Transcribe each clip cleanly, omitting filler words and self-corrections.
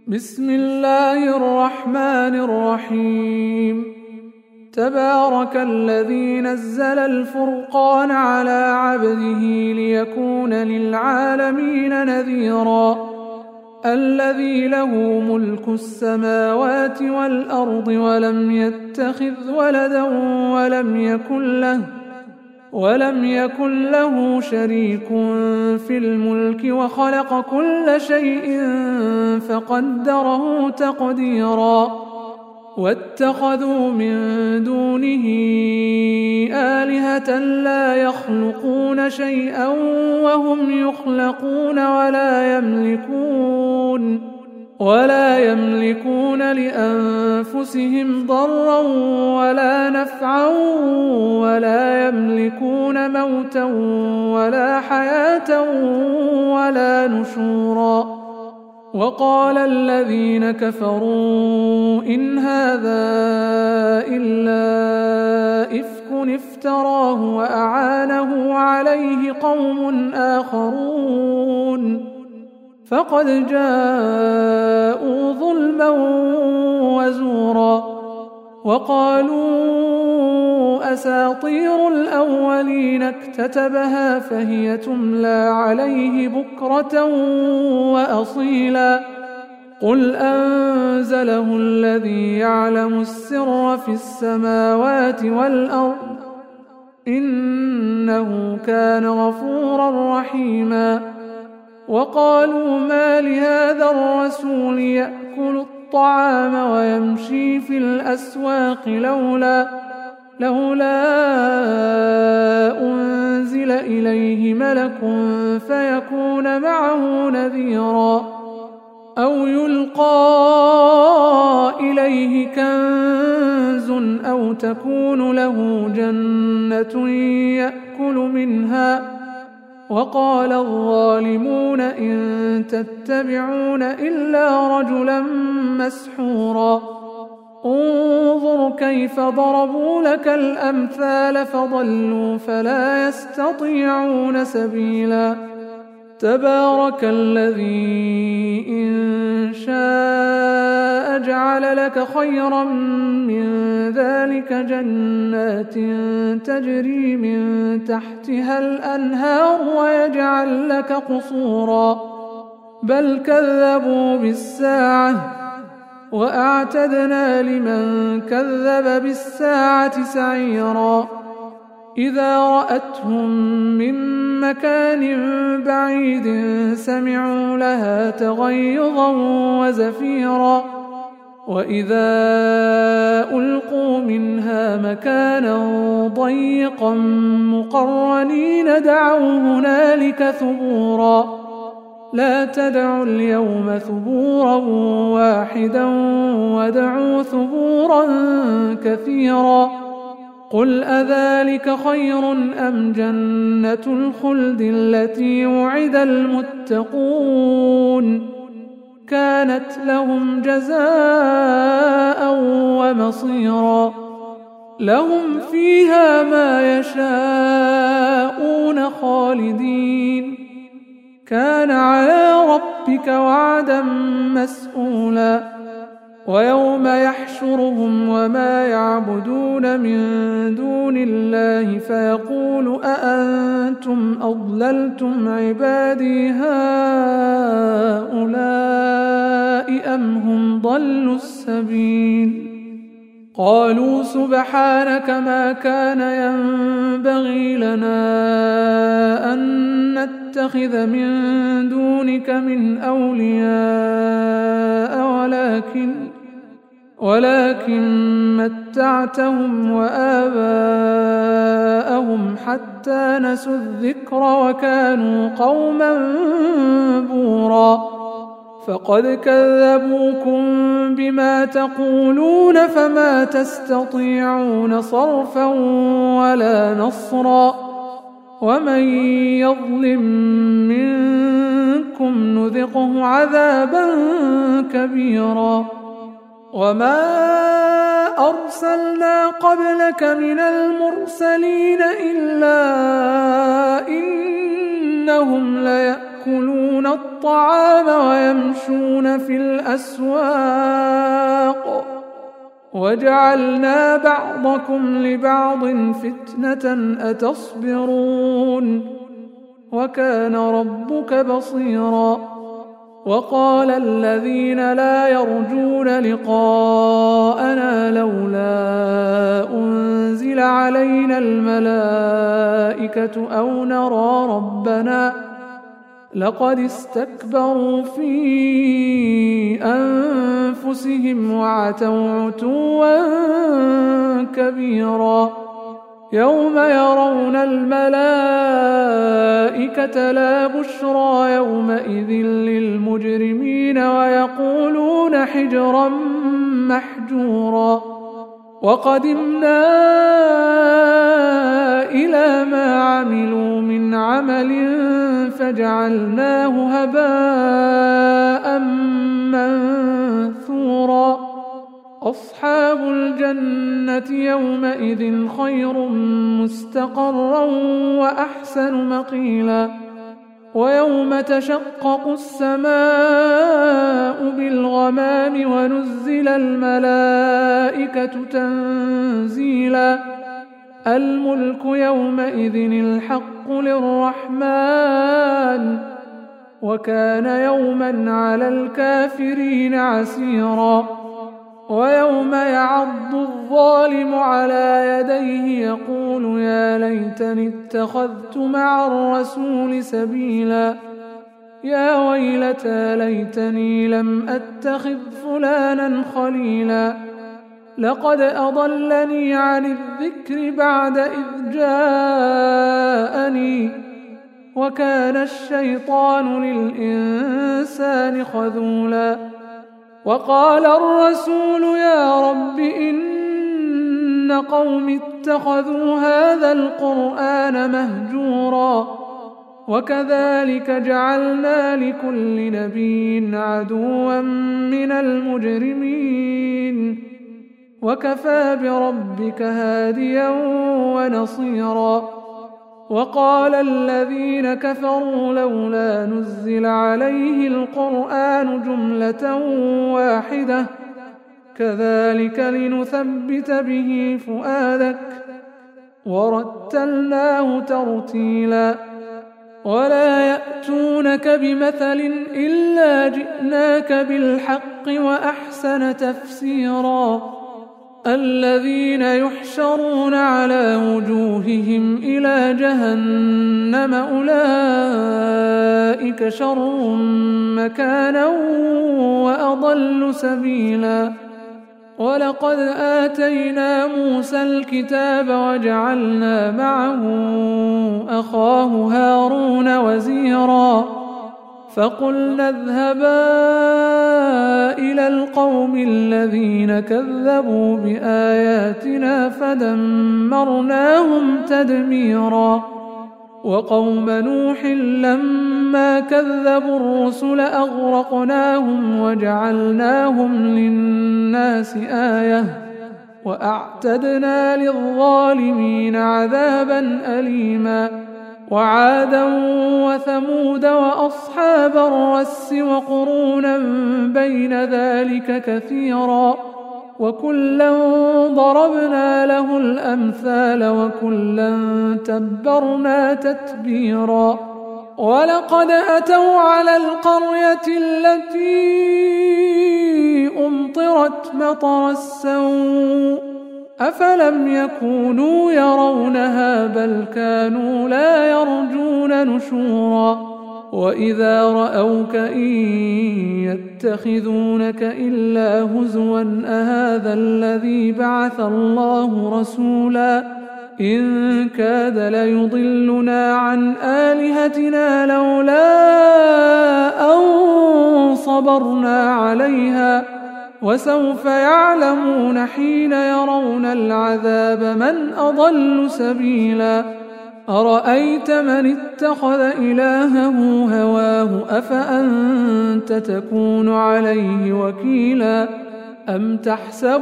بسم الله الرحمن الرحيم. تبارك الذي نزل الفرقان على عبده ليكون للعالمين نذيرا. الذي له ملك السماوات والأرض ولم يتخذ ولدا ولم يكن له شريك في الملك وخلق كل شيء فقدره تقديرا. واتخذوا من دونه آلهة لا يخلقون شيئا وهم يخلقون ولا يملكون لأنفسهم ضرا ولا نفعا ولا يملكون موتا ولا حياة ولا نشورا. وقال الذين كفروا إن هذا إلا إفك افتراه وأعانه عليه قوم آخرون فقد جاءوا ظلما وزورا. وقالوا أساطير الأولين اكتتبها فهي تملى عليه بكرة وأصيلا. قل أنزله الذي يعلم السر في السماوات والأرض إنه كان غفورا رحيما. وقالوا ما لهذا الرسول يأكل الطعام ويمشي في الأسواق لولا أنزل إليه ملك فيكون معه نذيرا أو يلقى إليه كنز أو تكون له جنة يأكل منها. وقال الظالمون إن تتبعون إلا رجلا مسحورا. انظر كيف ضربوا لك الأمثال فضلوا فلا يستطيعون سبيلا. تبارك الذي إن شاء جعل لك خيرا من ذلك جنات تجري من تحتها الأنهار ويجعل لك قصورا. بل كذبوا بالساعة وأعتدنا لمن كذب بالساعة سعيرا. إذا رأتهم من مكان بعيد سمعوا لها تغيظا وزفيرا. وإذا ألقوا منها مكانا ضيقا مقرنين دعوا هنالك ثبورا. لا تدعوا اليوم ثبورا واحدا ودعوا ثبورا كثيرا. قل أذلك خير أم جنة الخلد التي وعد المتقون كانت لهم جزاء ومصيرا. لهم فيها ما يشاءون خالدين كان على ربك وعدا مسئولا. ويوم يحشرهم وما يعبدون من دون الله فيقول أأنتم أضللتم عبادي هؤلاء أم هم ضلوا السبيل. قالوا سبحانك ما كان ينبغي لنا أن نتخذ من دونك من أولياء ولكن متعتهم وآباءهم حتى نسوا الذكر وكانوا قوما بورا. فقد كذبوكم بما تقولون فما تستطيعون صرفا ولا نصرا. ومن يظلم منكم نذقه عذابا كبيرا. وما أرسلنا قبلك من المرسلين إلا إنهم ليأكلون ويأكلون الطعام ويمشون في الأسواق وجعلنا بعضكم لبعض فتنة أتصبرون وكان ربك بصيرا وقال الذين لا يرجون لقاءنا لولا أنزل علينا الملائكة أو نرى ربنا لقد استكبروا في أنفسهم وعتوا عتوا كبيرا يوم يرون الملائكة لا بشرى يومئذ للمجرمين ويقولون حجرا محجورا وقدمنا إلى ما عملوا من عمل فجعلناه هباء منثورا أصحاب الجنة يومئذ خير مستقرا وأحسن مقيلا ويوم تشقق السماء بالغمام ونزل الملائكة تنزيلا الملك يومئذ الحق للرحمن وكان يوما على الكافرين عسيرا ويوم يعض الظالم على يديه يقول يا ليتني اتخذت مع الرسول سبيلا يا ويلتى ليتني لم أتخذ فلانا خليلا لقد أضلني عن الذكر بعد إذ جاءني وكان الشيطان للإنسان خذولا وقال الرسول يا رب إن قوم اتخذوا هذا القرآن مهجورا وكذلك جعلنا لكل نبي عدوا من المجرمين وكفى بربك هاديا ونصيرا وقال الذين كفروا لولا نزل عليه القرآن جملة واحدة كذلك لنثبت به فؤادك ورتلناه ترتيلا ولا يأتونك بمثل إلا جئناك بالحق وأحسن تفسيرا الذين يحشرون على وجوههم إلى جهنم أولئك شر مكانا وأضل سبيلا ولقد آتينا موسى الكتاب وجعلنا معه أخاه هارون وزيرا فقلنا اذهبا إلى القوم الذين كذبوا بآياتنا فدمرناهم تدميرا وقوم نوح لما كذبوا الرسل أغرقناهم وجعلناهم للناس آية وأعتدنا للظالمين عذابا أليما وعادا وثمود وأصحاب الرس وقرونا بين ذلك كثيرا وكلا ضربنا له الأمثال وكلا تبرنا تتبيرا ولقد أتوا على القرية التي أمطرت مطر السوء أفلم يكونوا يرونها بل كانوا لا يرجون نشورا وإذا رأوك إن يتخذونك إلا هزوا أهذا الذي بعث الله رسولا إن كاد ليضلنا عن آلهتنا لولا أن صبرنا عليها وسوف يعلمون حين يرون العذاب من أضل سبيلا أرأيت من اتخذ إلهه هواه أفأنت تكون عليه وكيلا أم تحسب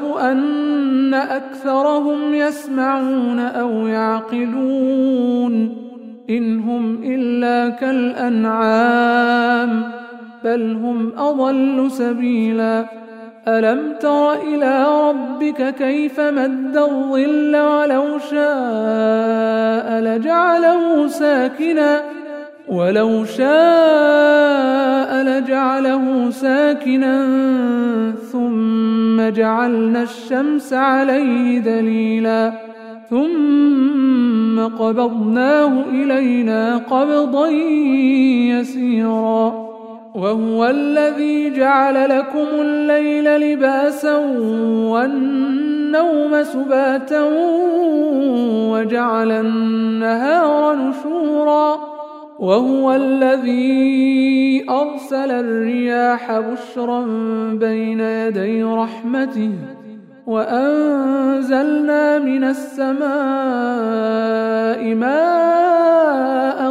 أن أكثرهم يسمعون أو يعقلون إن هم إلا كالأنعام بل هم أضل سبيلا ألم تر إلى ربك كيف مد الظل ولو شاء لجعله ساكنا ثم جعلنا الشمس عليه دليلا ثم قبضناه إلينا قبضا يسيرا وهو الذي جعل لكم الليل لباسا والنوم سباتا وجعل النهار نشورا وهو الذي أرسل الرياح بشرا بين يدي رحمته وأنزلنا من السماء ماء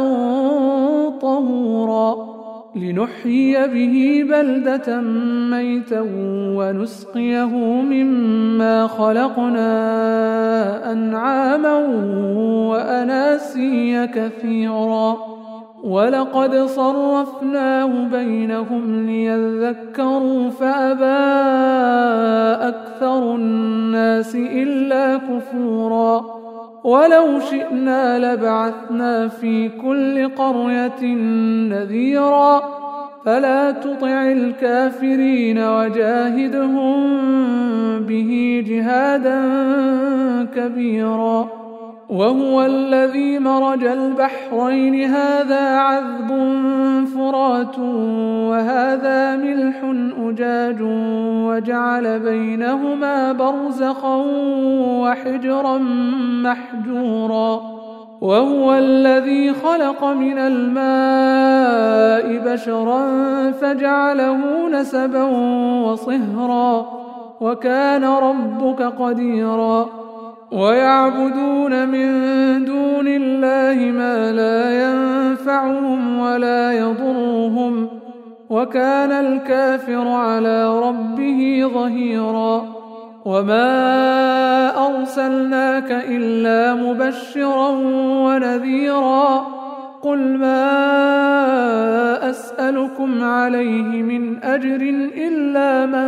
طهورا لنحيي به بلدة ميتا ونسقيه مما خلقنا أنعاما وأناسيا كثيرا ولقد صرفناه بينهم ليذكروا فأبى أكثر الناس إلا كفورا ولو شئنا لبعثنا في كل قرية نذيرا فلا تطع الكافرين وجاهدهم به جهادا كبيرا وهو الذي مرج البحرين هذا عذب فرات وهذا ملح أجاج وجعل بينهما برزخا وحجرا محجورا وهو الذي خلق من الماء بشرا فجعله نسبا وصهرا وكان ربك قديرا ويعبدون من دون الله ما لا ينفعهم ولا يضرهم وكان الكافر على ربه ظهيرا وما أرسلناك إلا مبشرا ونذيرا قل ما أسألكم عليه من أجر إلا من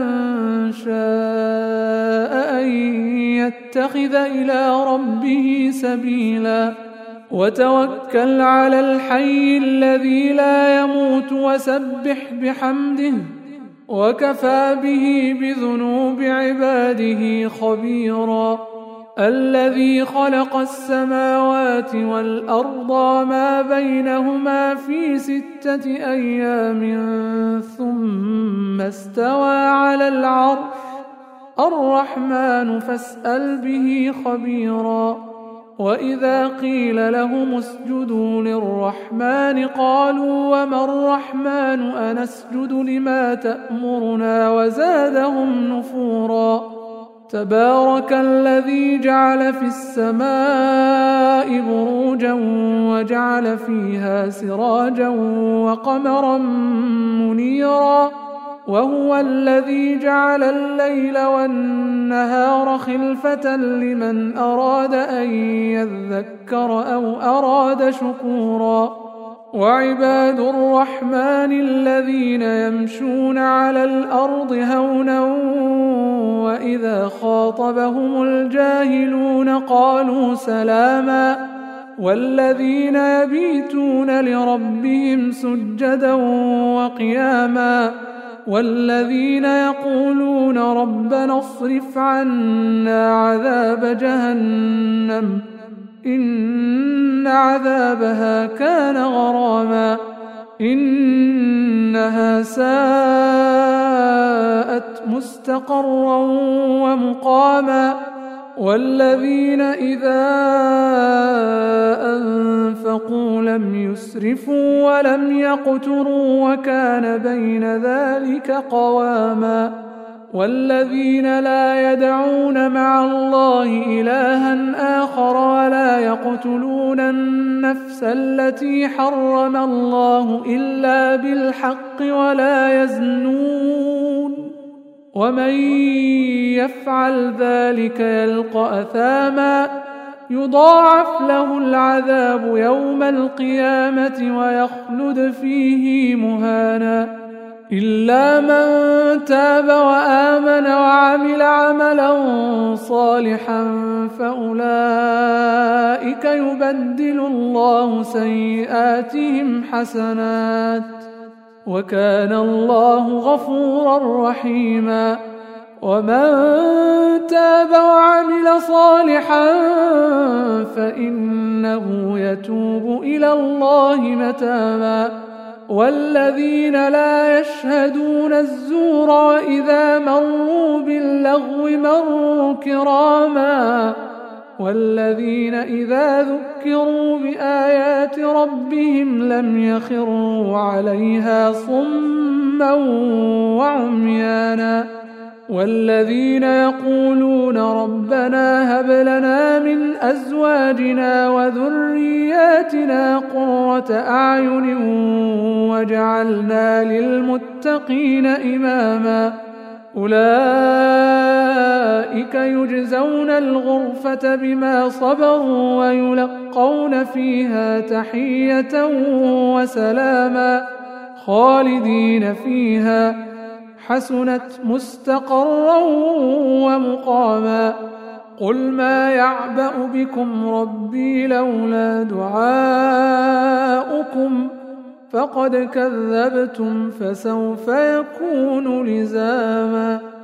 شاء أن يتخذ إلى ربه سبيلا وتوكل على الحي الذي لا يموت وسبح بحمده وكفى به بذنوب عباده خبيرا الذي خلق السماوات والأرض وما بينهما في 6 أيام ثم استوى على العرش الرحمن فاسأل به خبيرا وإذا قيل لهم اسجدوا للرحمن قالوا وما الرحمن أنسجد لما تأمرنا وزادهم نفورا تبارك الذي جعل في السماء بروجا وجعل فيها سراجا وقمرا منيرا وهو الذي جعل الليل والنهار خلفة لمن أراد أن يذكر أو أراد شكورا وعباد الرحمن الذين يمشون على الأرض هونا وإذا خاطبهم الجاهلون قالوا سلاما والذين يبيتون لربهم سجدا وقياما والذين يقولون ربنا اصرف عنا عذاب جهنم إن عذابها كان غراما إنها ساءت مستقرا ومقاما والذين إذا أنفقوا لم يسرفوا ولم يقتروا وكان بين ذلك قواما والذين لا يدعون مع الله إلها آخر ولا يقتلون النفس التي حرم الله إلا بالحق ولا يزنون ومن يفعل ذلك يلقى أثاما يضاعف له العذاب يوم القيامة ويخلد فيه مهانا إلا من تاب وآمن وعمل عملا صالحا فأولئك يبدل الله سيئاتهم حسنات وكان الله غفورا رحيما ومن تاب وعمل صالحا فإنه يتوب إلى الله متابا والذين لا يشهدون الزور وإذا مروا باللغو مروا كراما والذين إذا ذكروا بآيات ربهم لم يخروا عليها صما وعميانا والذين يقولون ربنا هب لنا من أزواجنا وذرياتنا قرة أعين واجعلنا للمتقين إماما أولئك يجزون الغرفة بما صبروا ويلقون فيها تحية وسلاما خالدين فيها حسنت مستقرا ومقاما قل ما يعبأ بكم ربي لولا دعاؤكم فقد كذبتم فسوف يكون لزاما